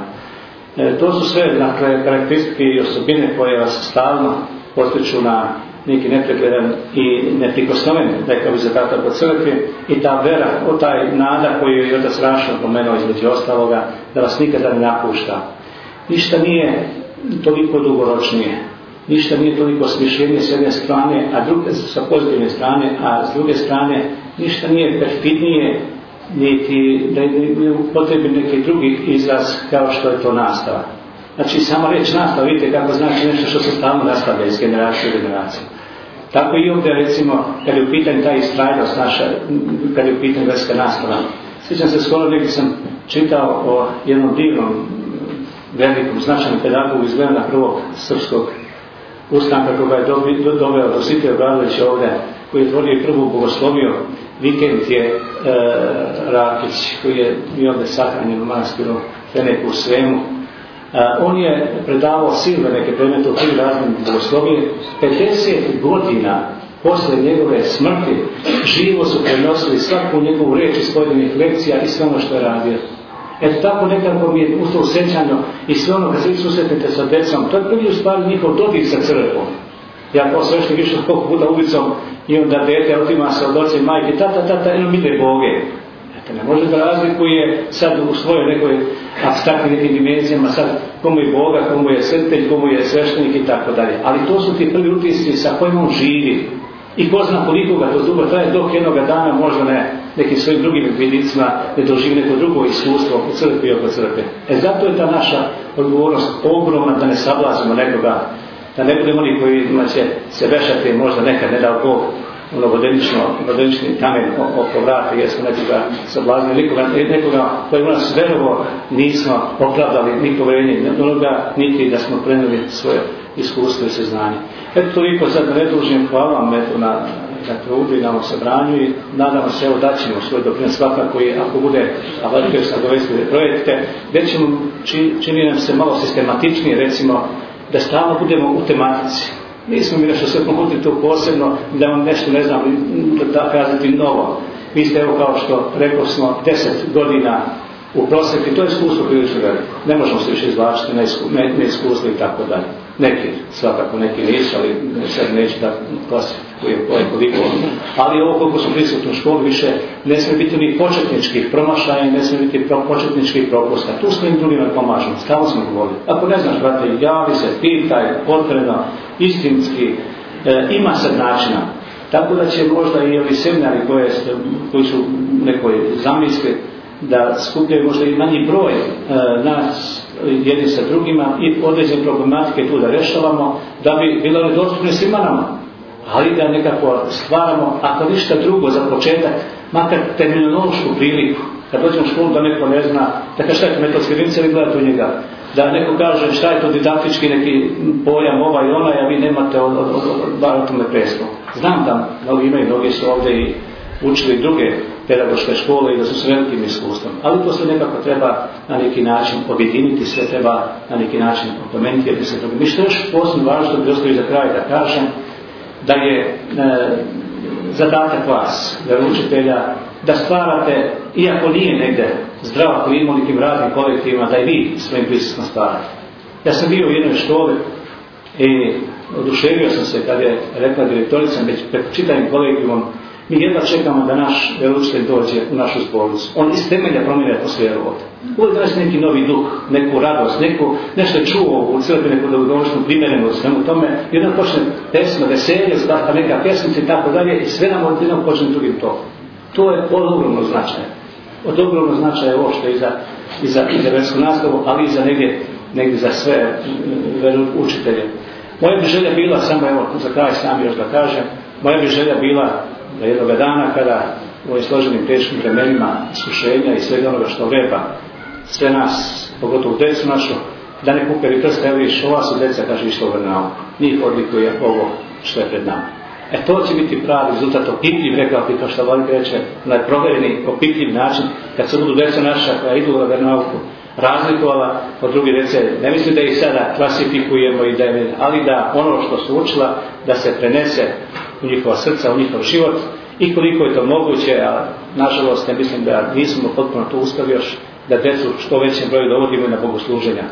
To su sve karakteristike i osobine koje vas stalno postiču na neki nepregledan i neprikosnoven, rekao bi zadatak od crkve, i ta vera, taj nada koju je otac Rašo pomenuo između ostaloga, da vas nikada ne napušta. Ništa nije toliko dugoročnije, ništa nije toliko smišljenije s jedne strane, sa pozitivne strane, a s druge strane ništa nije perfidnije, niti da je potrebi neki drugi izraz kao što je to nastava. Znači sama reč nastava, vidite kako znači nešto što se stalno nastavlja iz generacije u generaciju. Tako i ovdje recimo kad je u pitanju ta istrajnost naša, kad je u pitanju verska nastava. Sjećam se skoro neki sam čitao o jednom divnom, velikom, značajnom pedagogu iz vremena prvog srpskog ustanka koga je doveo Dositej Obradović ovdje, koji je otvorio i prvu bogosloviju. Vikend je Rakić, koji je bio ovdje sahranjen u manastiru Feneku u Sremu. On je predavao silne neke predmete u tri razne bogoslovije. 50 godina posle njegove smrti živo su prenosili svaku njegovu reč iz pojedinih lekcija i sve ono što je radio. Eto tako nekako mi je ustao u sećanju i sve ono kad se susretnete sa decom, to je prvi u stvari njihov dodir sa crkvom. Ja kao svešnik išao koliko puta ulicom i onda dete otima se od oca i majke, tata, eno mile Boge. Ne može da razlikuje sad u svojoj nekoj apstraktnim nekim dimenzijama sad komu je Boga, komu je svetitelj, komu je sveštenik i tako dalje. Ali to su ti prvi utisci sa kojima on živi. I ko zna koliko ga to dugo traje, dok jednog dana možda nekim svojim drugim vidicima ne doživi neko drugo iskustvo u crkvi i oko crkve. Zato je ta naša odgovornost ogromna da ne sablazimo nekoga, da ne budemo oni koji će se vešati možda nekad, ne dao Bog, vodenični kamen oko vrata, jer smo nekoga sablaznili, nekoga koji u nas verovo nismo opravdali ni poverenje onoga, niti da smo preneli svoje iskustvo i saznanje. Eto toliko, sad ne dužim, hvala vam na trudu i na ovom sabranju i nadamo se da ćemo svoj doprinos svakako i ako bude, a valjda sam dovestili projekte, gdje ćemo, čini nam se malo sistematičnije, recimo, da stalno budemo u tematici. Nismo mi nešto sve pohutili tu posebno, da vam nešto, ne znam, da kazati novo. Vi ste, evo kao što rekao smo, 10 godina u prosvjeti, to je iskustvo prilično veliko. Ne možemo se više izvlačiti na iskustvo i tako dalje. Neki, svakako neki nisu, ali sad neću da klasifikujem koje koliko. Ali ovo koliko su prisutni u školi više ne smije biti ni početničkih promašaja, ne smije biti početničkih propusta. Tu smo im drugima pomažemo, stalno smo govorili. Ako ne znaš, brate, javi se, pitaj, potrebno, istinski, ima sad načina. Tako da će možda i ovi seminari koji su nekoj zamisli da skupljaju možda i manji broj nas jedni sa drugima i određene problematike tu da rješavamo, da bi bilo nedostupne svima nama, ali da nekako stvaramo, ako ništa drugo za početak, makar terminološku priliku. Kad dođemo u školu da neko ne zna, da kaže šta je to metodska jedinica, ili gledate u njega, da neko kaže šta je to didaktički neki pojam ovaj i onaj, a vi nemate bar o tome presno. Znam da mnogi imaju, mnogi su ovdje i učili druge pedagoške škole i da su s velikim iskustvom. Ali to sve nekako treba na neki način objediniti, sve treba na neki način komplementirati se toga. Mi što još posebno važno bi ostavio za kraj da kažem da je zadatak vas, veroučitelja, da stvarate, iako nije negdje zdrava klima u nekim raznim kolektivima, da i vi svojim prisutnom stvarate. Ja sam bio u jednoj školi i oduševio sam se kad je rekla direktorica već pred čitavim kolektivom, mi jedva čekamo da naš veroučitelj dođe u našu zbornicu. On iz temelja promijene atmosferu ovdje. Uvijek danas neki novi duh, neku radost, nešto je čuo u crkvi, neku dobrodošnu primjerenost svemu tome, i onda počne pesma, veselje, pa neka pesmica i tako dalje, i sve nam odjednom počne drugim tokom. To je od ogromnog značaja. Od ogromnog značaja je ovo što je i za versku nastavu, ali i za negdje za sve veroučitelje. Moja bi želja bila, samo evo za kraj sam još da kažem, moja bi želja bila da jednoga dana kada u ovim složenim teškim vremenima iskušenja i svega onoga što vreba sve nas, pogotovo djecu našu, da ne kuperi prste, evo viš, ova su djeca, kaže, išlo u nauku. Njih odlikuje ovo što je pred nama. To će biti pravi rezultat, opipljiv, rekao ti, kao što Vladimir reče, na provjereni, opipljiv način, kad se budu djeca naša koja idu u vernauku razlikovala od druge djece. Ne mislim da ih sada klasifikujemo, ali da ono što su učila, da se prenese u njihova srca, u njihov život, i koliko je to moguće, a nažalost ne mislim da nismo potpuno to uspjeli još, da djecu što većem broju dovodimo na bogosluženja.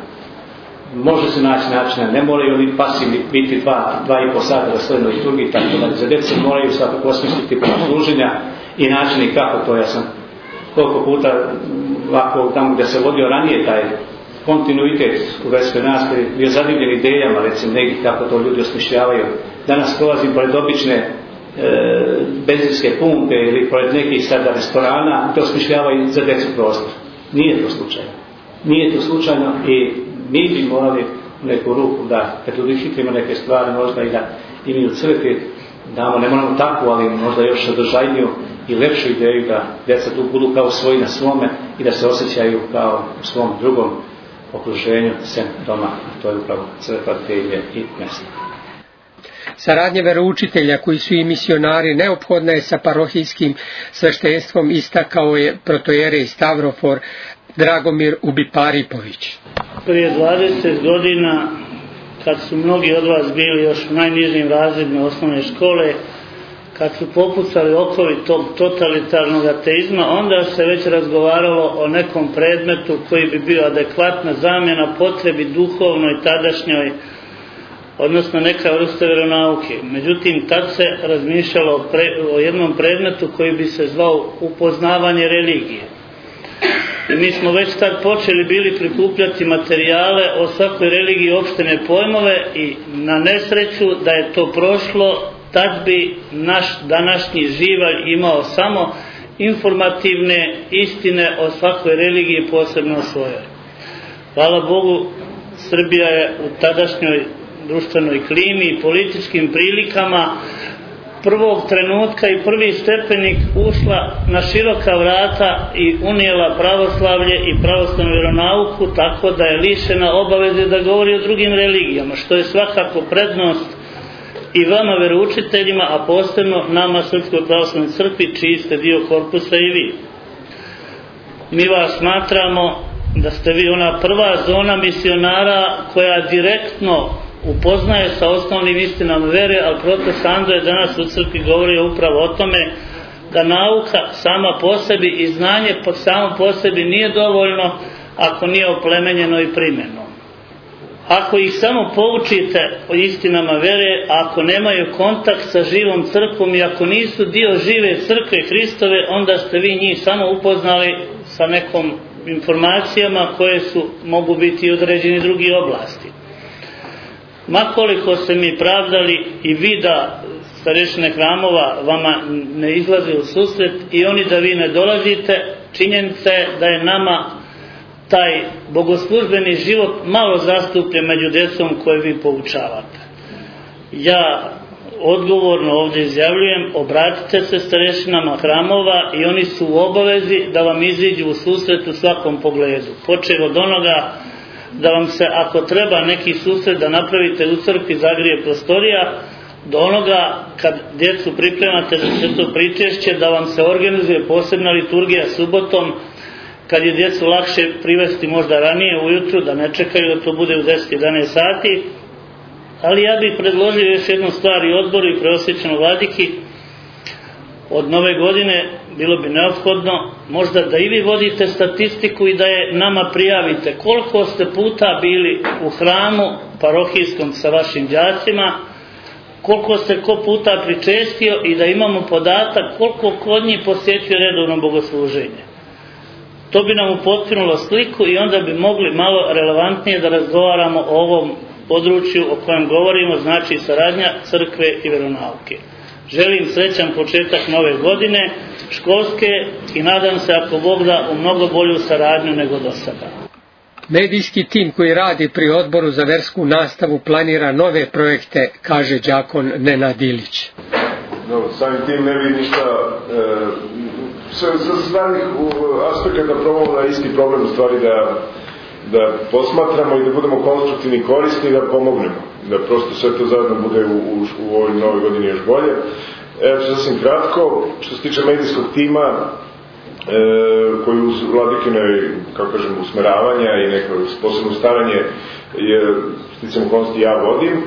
Može se naći načina, ne moraju oni pasivni biti 2,5 sata da stoje i drugi, tako da za djecu moraju svakako osmisliti bogosluženja i načini kako to. Ja sam koliko puta ovako tamo gdje se vodio ranije taj kontinuitet u verskoj nastavi bio zadivljen idejama, recimo nekih kako to ljudi osmišljavaju. Danas prolazim pored obične benzinske pumpe ili pored nekih sada restorana, to osmišljavaju za djecu prostor. Nije to slučajno. Nije to slučajno i mi bi morali u neku ruku da, kad udišitimo neke stvari, možda i da i mi u crkvi damo, ne moramo takvu, ali možda još sadržajniju i lepšu ideju da djeca tu budu kao svoji na svome i da se osjećaju kao u svom drugom okruženju sem doma, a to je upravo crkva gdje je i mjesto. Saradnja veroučitelja koji su i misionari neophodna je sa parohijskim sveštenstvom, istakao je protojerej Stavrofor Dragomir Ubiparipović. Prije 20 godina, kad su mnogi od vas bili još u najnižim razredima osnovne škole, kad su popucali okovi tog totalitarnog ateizma, onda se već razgovaralo o nekom predmetu koji bi bio adekvatna zamjena potrebi duhovnoj tadašnjoj, odnosno neka vrsta veronauke. Međutim, tad se razmišljalo o jednom predmetu koji bi se zvao upoznavanje religije. I mi smo već tad počeli bili prikupljati materijale o svakoj religiji, opštene pojmove, i na nesreću da je to prošlo, tad bi naš današnji živalj imao samo informativne istine o svakoj religiji, posebno o svojoj. Hvala Bogu, Srbija je u tadašnjoj društvenoj klimi i političkim prilikama prvog trenutka i prvi stepenik ušla na široka vrata i unijela pravoslavlje i pravoslavnu vjeronauku, tako da je lišena obaveze da govori o drugim religijama, što je svakako prednost i vama veroučiteljima, a posebno nama Srpskoj pravoslavnoj crkvi, čiji ste dio korpusa i vi. Mi vas smatramo da ste vi ona prva zona misionara koja direktno upoznaje sa osnovnim istinama vere, ali protes Andrej danas u crkvi govori upravo o tome da nauka sama po sebi i znanje samo po sebi nije dovoljno ako nije oplemenjeno i primenom. Ako ih samo poučite o istinama vere, ako nemaju kontakt sa živom crkvom i ako nisu dio žive crkve Hristove, onda ste vi njih samo upoznali sa nekom informacijama koje mogu biti i određeni drugi oblasti. Makoliko se mi pravdali i vi da starešine hramova vama ne izlaze u susret i oni da vi ne dolazite, činjenica je da je nama taj bogoslužbeni život malo zastupljen među djecom koje vi poučavate. Ja odgovorno ovdje izjavljujem, obratite se starešinama hramova i oni su u obavezi da vam iziđu u susret u svakom pogledu. Počev od onoga da vam se, ako treba neki susret da napravite u crkvi, zagrije prostorija, do onoga kad djecu pripremate za sveto pričešće, da vam se organizuje posebna liturgija subotom, kad je djecu lakše privesti možda ranije ujutru, da ne čekaju da to bude u 10-11 sati. Ali ja bih predložio još jednu stvar i odboru i preosvećenom vladiki. Od nove godine bilo bi neophodno možda da i vi vodite statistiku i da je nama prijavite koliko ste puta bili u hramu parohijskom sa vašim đacima, koliko se ko puta pričestio i da imamo podatak koliko kod njih posjetio redovno bogosluženje. To bi nam upotpunulo sliku i onda bi mogli malo relevantnije da razgovaramo o ovom području o kojem govorimo, znači saradnja crkve i veronauke. Želim srećan početak nove godine, školske, i nadam se, ako Bog da, u mnogo bolju saradnju nego do sada. Medijski tim koji radi pri odboru za versku nastavu planira nove projekte, kaže đakon Nenad Ilić. Samim tim ne bi ništa sa stranih aspekata probamo na isti problem, u stvari da posmatramo i da budemo konstruktivni i korisni i da pomognemo, da prosto sve to zajedno bude u ovoj novoj godini još bolje. Evo ću sasvim kratko, što se tiče medijskog tima koji uz vladikine, kako kažem, usmeravanja i neko posebno staranje je sticam okolnosti ja vodim.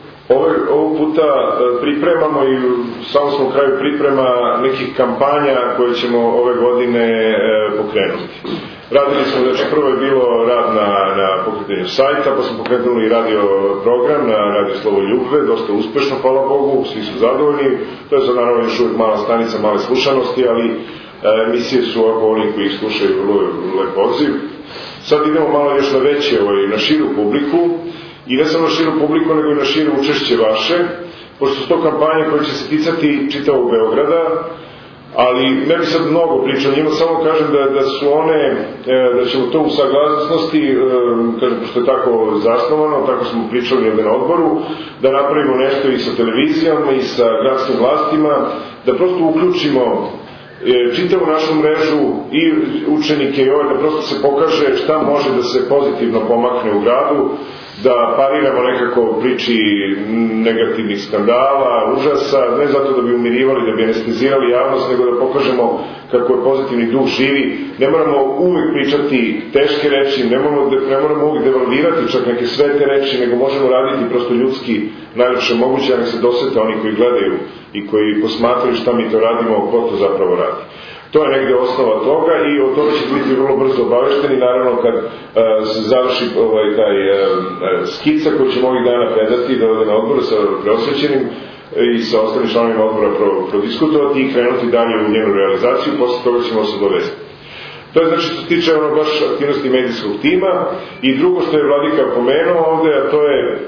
Ovog puta pripremamo i samo smo u kraju priprema nekih kampanja koje ćemo ove godine pokrenuti. Radili smo, znači prvo je bilo rad na pokretanju sajta, pa smo pokrenuli i radio program na Radio Slovo Ljubve, dosta uspešno, hvala Bogu, svi su zadovoljni. To je sad naravno još uvijek mala stanica, male slušanosti, ali emisije su ovako oni koji ih slušaju vrlo lep odziv. Sad idemo malo još na veće, na širu publiku, i ne samo na širu publiku, nego i na širo učešće vaše, pošto su to kampanje koje će se ticati čitavog Beograda, ali ne bi sad mnogo pričao njima, samo kažem da su one, da ćemo to u saglasnosti, kažem, pošto je tako zasnovano, tako smo pričali ovdje na odboru, da napravimo nešto i sa televizijama i sa gradskim vlastima, da prosto uključimo čitavu našu mrežu i učenike i da prosto se pokaže šta može da se pozitivno pomakne u gradu, da pariramo nekako priči negativnih skandala, užasa, ne zato da bi umirivali, da bi anestezirali javnost, nego da pokažemo kako je pozitivni duh živi. Ne moramo uvijek pričati teške reči, ne moramo uvijek devalvirati čak neke svete reči, nego možemo raditi prosto ljudski najljepše moguće, a nek se dosete oni koji gledaju i koji posmatraju šta mi to radimo, ko to zapravo radi. To je negde osnova toga i o tome ćete biti vrlo brzo obavešteni, naravno kad se završi taj skica koju ćemo ovih dana predati da ode na odboru sa preosvećenim i sa ostalim članovima odbora prodiskutovati i krenuti dalje u njenu realizaciju, posle toga ćemo se dovesti. To je znači što se tiče baš aktivnosti medijskog tima. I drugo što je Vladika pomenuo ovde, a to je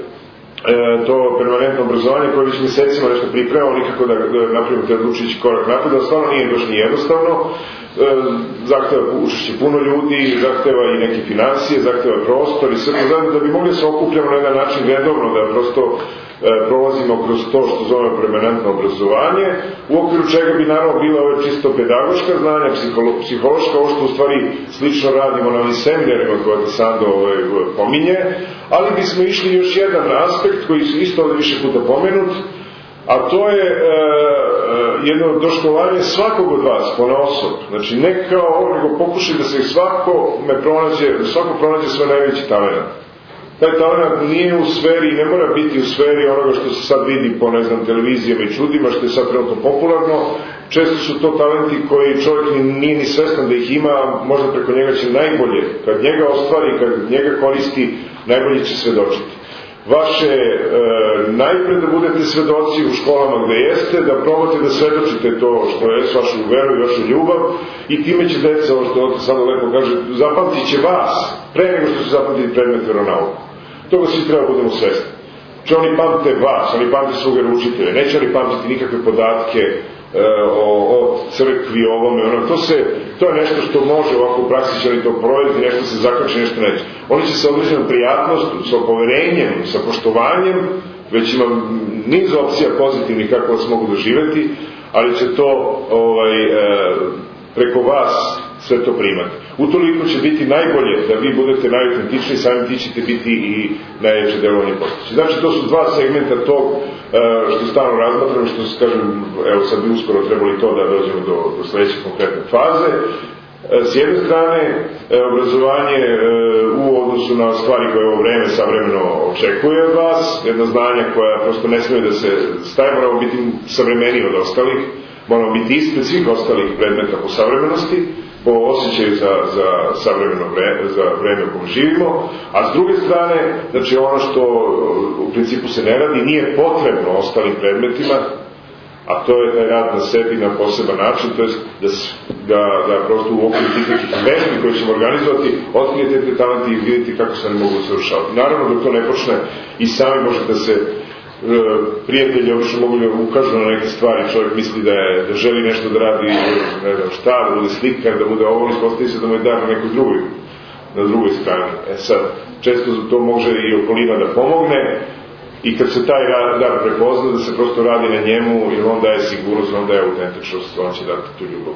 to permanentno obrazovanje koje već mjesecima nešto pripremamo, nikako da napravimo te odlučujući korak napred, ali stvarno nije baš ni jednostavno, zahteva učešće puno ljudi, zahteva i neke financije, zahteva prostor i sve to zajedno, da bi mogli se okupljamo na jedan način redovno, da prosto prolazimo kroz to što zovemo permanentno obrazovanje, u okviru čega bi naravno bila ove čisto pedagoška znanja, psihološka, ovo što u stvari slično radimo na ovim seminarima koje Sando pominje, ali bismo išli još jedan aspekt koji su isto ovdje više puta pomenut, a to je jedno doškolovanje svakog od vas ponaosob, znači ne kao ovo, nego pokušaj da se svako pronađe svoj najveći talent. Taj talent nije u sferi, ne mora biti u sferi onoga što se sad vidi po, ne znam, televizijama i čudima, što je sad trenutno popularno. često su to talenti koji čovjek nije ni svestan da ih ima, možda preko njega će najbolje, kad njega ostvari, kad njega koristi, najbolje će svedočiti. Vaše najpre da budete svedoci u školama gde jeste, da probate da svedočite to što je vašu veru i vašu ljubav, i time će deca, ovo što sada lepo kaže, zapamtit će vas pre nego što će zapamtiti predmet veronauku. Toga svi treba budemo svesni. Če oni pamte vas, oni pamte svog veroučitelja, neće oni pamtiti nikakve podatke o crkvi, ovome, ono, to je nešto što može ovako u praksi, će oni to provediti, nešto se zakače, nešto neće. Oni će sa određenom prijatnošću, sa poverenjem, sa poštovanjem, već ima niz opcija pozitivnih kako vas mogu doživeti, ali će to preko vas sve to primati. Utoliko će biti najbolje da vi budete najautentični, sami ti ćete biti i najveće delovanje postići. Znači, to su dva segmenta tog što stalno razmatramo, što se kažem, evo sad bi uskoro trebali to da dođemo do sledeće konkretne faze. S jedne strane, obrazovanje u odnosu na stvari koje ovo vreme savremeno očekuje od vas, jedna znanja koja prosto ne smije da se staje, moramo biti savremeniji od ostalih, moramo biti ispred svih ostalih predmeta po savremenosti, po osjećaju za savremeno za vreme u kojem živimo, a s druge strane, znači ono što u principu se ne radi, nije potrebno ostalim predmetima, a to je taj rad na sebi na poseban način, to je da prosto u okviru tih nekih vežbi koje ćemo organizovati, otkrijete te talenti i vidite kako se ne mogu savršavati. Naravno, dok to ne počne, i sami možete da se prijatelji obično mogu da ukažu na neke stvari, čovjek misli da želi nešto da radi, ne znam šta, da bude slikar, da bude ovo, ispostavi se da mu je dar na drugoj strani. Sad, često to može i okolina da pomogne, i kad se taj dar prepozna, da se prosto radi na njemu, jer on daje sigurnost, on daje autentičnost, on će dati tu ljubav